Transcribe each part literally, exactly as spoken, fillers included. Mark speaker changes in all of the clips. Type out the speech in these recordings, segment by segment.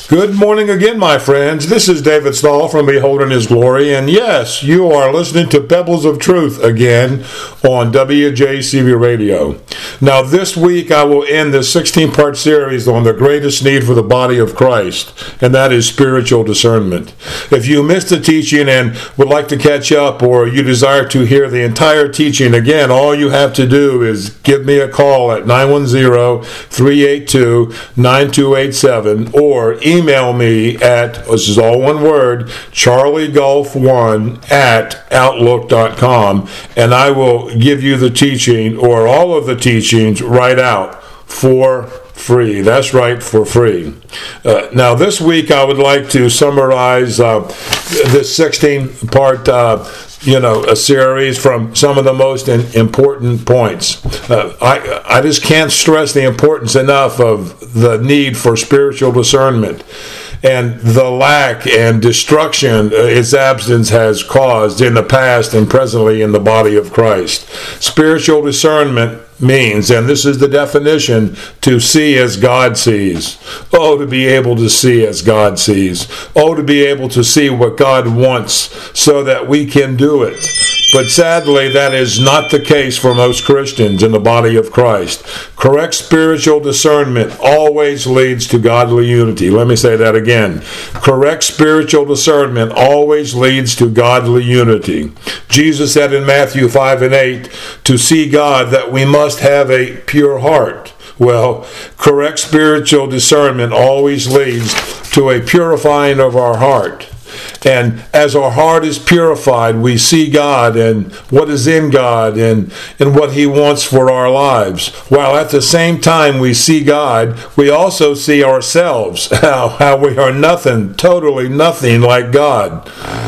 Speaker 1: Good morning again, my friends. This is David Stahl from Beholding His Glory, and yes, you are listening to Pebbles of Truth again on W J C V Radio. Now, this week I will end this sixteen-part series on the greatest need for the body of Christ, and that is spiritual discernment. If you missed the teaching and would like to catch up, or you desire to hear the entire teaching again, all you have to do is give me a call at nine one zero, three eight two, nine two eight seven, or email Email me at, this is all one word, charlie golf one at outlook dot com, and I will give you the teaching or all of the teachings right out for free. That's right, for free. Uh, now, this week I would like to summarize uh, this sixteen-part uh, you know, a series from some of the most in, important points. Uh, I I just can't stress the importance enough of the need for spiritual discernment and the lack and destruction its absence has caused in the past and presently in the body of Christ. Spiritual discernment means, and this is the definition, to see as God sees. Oh, to be able to see as God sees. Oh, to be able to see what God wants so that we can do it. But sadly, that is not the case for most Christians in the body of Christ. Correct spiritual discernment always leads to godly unity. Let me say that again. Correct spiritual discernment always leads to godly unity. Jesus said in Matthew five and eight, to see God that we must have a pure heart. Well, correct spiritual discernment always leads to a purifying of our heart. And as our heart is purified, we see God and what is in God and, and what He wants for our lives. While at the same time we see God, we also see ourselves, how, how we are nothing, totally nothing like God.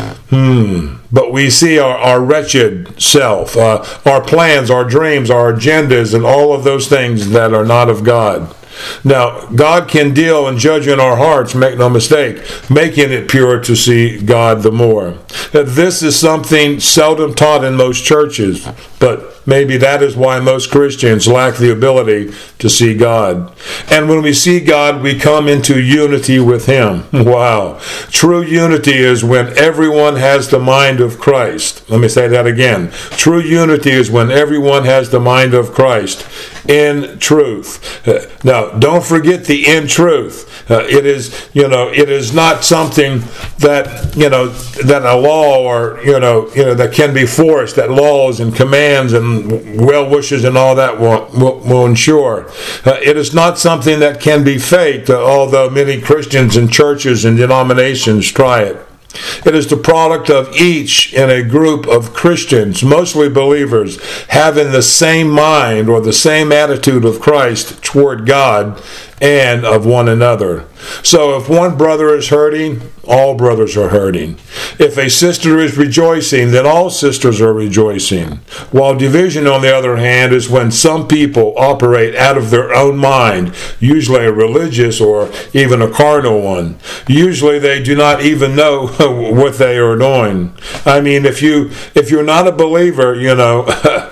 Speaker 1: Hmm. But we see our, our wretched self, uh, our plans, our dreams, our agendas, and all of those things that are not of God. Now, God can deal and judge in our hearts, make no mistake, making it pure to see God the more. This is something seldom taught in most churches, but maybe that is why most Christians lack the ability to see God. And when we see God, we come into unity with Him. Wow. True unity is when everyone has the mind of Christ. Let me say that again. True unity is when everyone has the mind of Christ in truth. Uh, now, don't forget the in truth. Uh, it is, you know, it is not something that, you know, that a law or, you know, you know, that can be forced, that laws and commands and well wishes and all that will, will, will ensure. Uh, it is not something that can be faked, uh, although many Christians and churches and denominations try it. It is the product of each in a group of Christians, mostly believers, having the same mind or the same attitude of Christ toward God and of one another. So if one brother is hurting, all brothers are hurting. If a sister is rejoicing, then all sisters are rejoicing. While division, on the other hand, is when some people operate out of their own mind, usually a religious or even a carnal one. Usually they do not even know what they are doing. I mean, if you if you're not a believer, you know,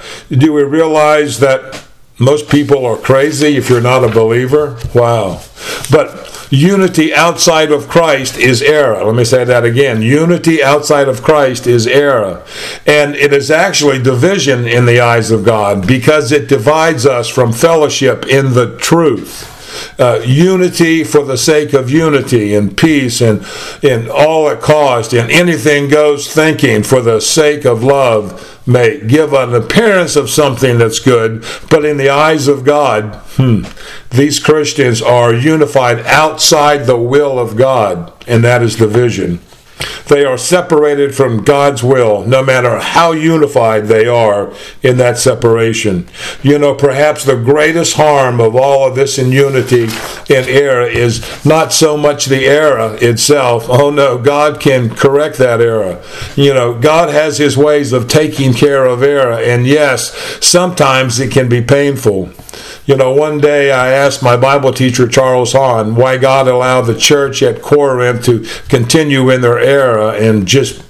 Speaker 1: do we realize that most people are crazy if you're not a believer? Wow. But unity outside of Christ is error. Let me say that again. Unity outside of Christ is error. And it is actually division in the eyes of God because it divides us from fellowship in the truth. Uh, unity for the sake of unity and peace and in all at cost and anything goes thinking for the sake of love may give an appearance of something that's good, but in the eyes of God, hmm, these Christians are unified outside the will of God, and that is division. They are separated from God's will, no matter how unified they are in that separation. You know, perhaps the greatest harm of all of this in unity and error is not so much the error itself. Oh no, God can correct that error. You know, God has His ways of taking care of error, and yes, sometimes it can be painful. You know, one day I asked my Bible teacher, Charles Hahn, why God allowed the church at Corinth to continue in their error and just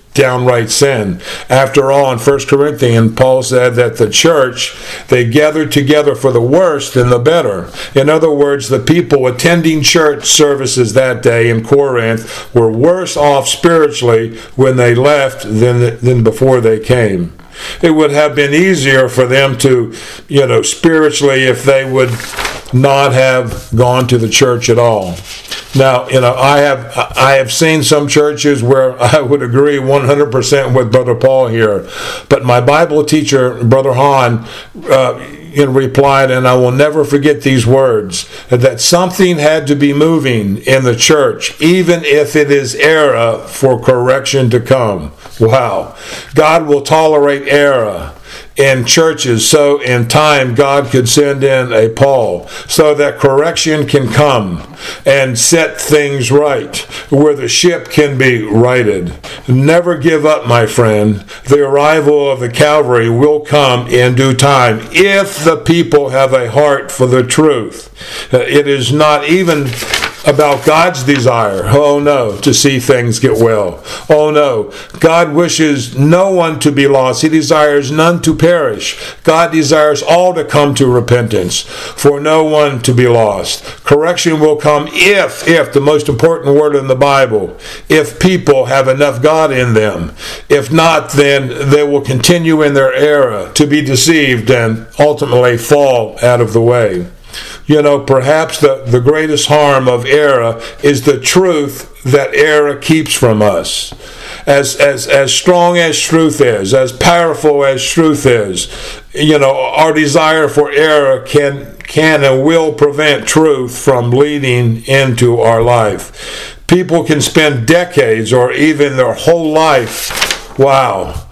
Speaker 1: downright sin. After all, in First Corinthians, Paul said that the church, they gathered together for the worst and the better. In other words, the people attending church services that day in Corinth were worse off spiritually when they left than, than before they came. It would have been easier for them to, you know, spiritually if they would not have gone to the church at all. Now, you know, I have I have seen some churches where I would agree one hundred percent with Brother Paul here, but my Bible teacher, Brother Hahn, uh, in replied, and I will never forget these words, that something had to be moving in the church, even if it is error for correction to come. Wow. God will tolerate error in churches, so in time God could send in a Paul so that correction can come and set things right, where the ship can be righted. Never give up, my friend. The arrival of the Calvary will come in due time if the people have a heart for the truth. It is not even about God's desire, oh no, to see things get well. Oh no, God wishes no one to be lost. He desires none to perish. God desires all to come to repentance, for no one to be lost. Correction will come if, if, the most important word in the Bible, if people have enough God in them. If not, then they will continue in their error, to be deceived and ultimately fall out of the way. You know, perhaps the, the greatest harm of error is the truth that error keeps from us. As, as, as strong as truth is, as powerful as truth is, you know, our desire for error can, can and will prevent truth from bleeding into our life. People can spend decades or even their whole life, wow,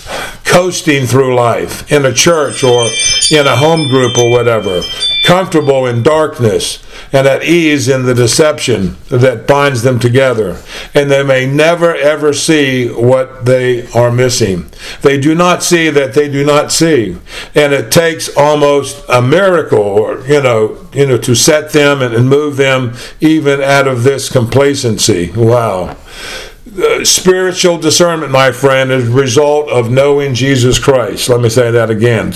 Speaker 1: coasting through life in a church or in a home group or whatever, comfortable in darkness and at ease in the deception that binds them together. And they may never ever see what they are missing. They do not see that they do not see. And it takes almost a miracle, or, you know, you know, to set them and, and move them even out of this complacency. Wow. Uh, spiritual discernment, my friend, is a result of knowing Jesus Christ. Let me say that again.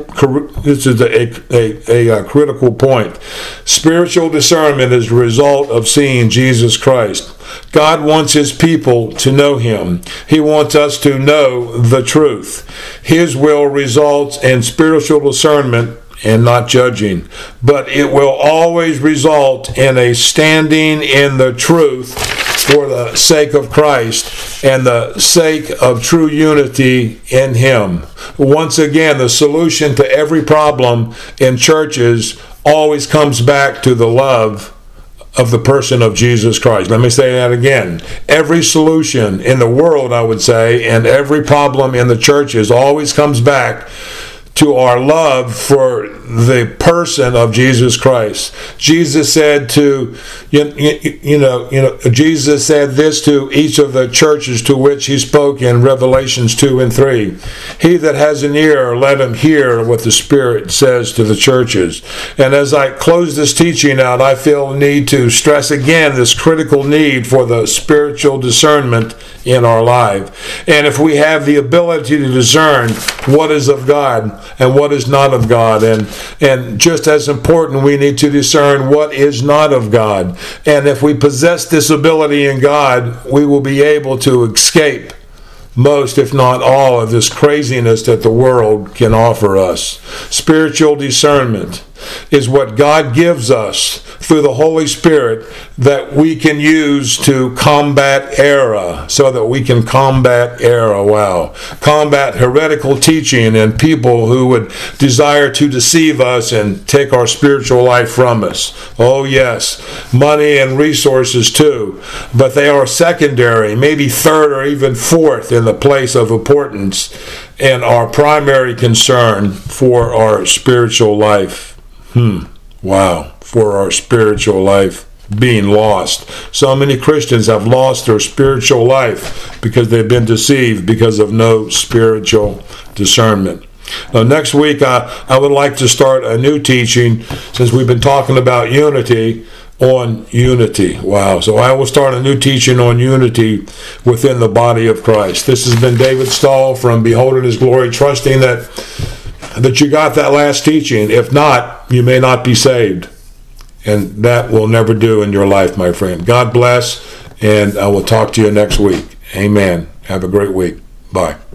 Speaker 1: This is a, a, a, a critical point. Spiritual discernment is a result of seeing Jesus Christ. God wants His people to know Him. He wants us to know the truth. His will results in spiritual discernment and not judging. But it will always result in a standing in the truth for the sake of Christ and the sake of true unity in Him. Once again, the solution to every problem in churches always comes back to the love of the person of Jesus Christ. Let me say that again. Every solution in the world, I would say, and every problem in the churches always comes back to our love for the person of Jesus Christ. Jesus said to, you, you know, you know, Jesus said this to each of the churches to which He spoke in Revelations two and three. He that has an ear, let him hear what the Spirit says to the churches. And as I close this teaching out, I feel a need to stress again this critical need for the spiritual discernment in our life. And if we have the ability to discern what is of God and what is not of God, and and just as important, we need to discern what is not of God. And if we possess this ability in God, we will be able to escape most, if not all, of this craziness that the world can offer us. Spiritual discernment is what God gives us through the Holy Spirit that we can use to combat error, so that we can combat error, wow. Combat heretical teaching and people who would desire to deceive us and take our spiritual life from us. Oh yes, money and resources too, but they are secondary, maybe third or even fourth in the place of importance, and our primary concern for our spiritual life. Hmm. Wow. For our spiritual life being lost. So many Christians have lost their spiritual life because they've been deceived because of no spiritual discernment. Now, next week, I, I would like to start a new teaching, since we've been talking about unity, on unity. Wow. So I will start a new teaching on unity within the body of Christ. This has been David Stahl from Beholding His Glory, trusting that that you got that last teaching. If not, you may not be saved. And that will never do in your life, my friend. God bless, and I will talk to you next week. Amen. Have a great week. Bye.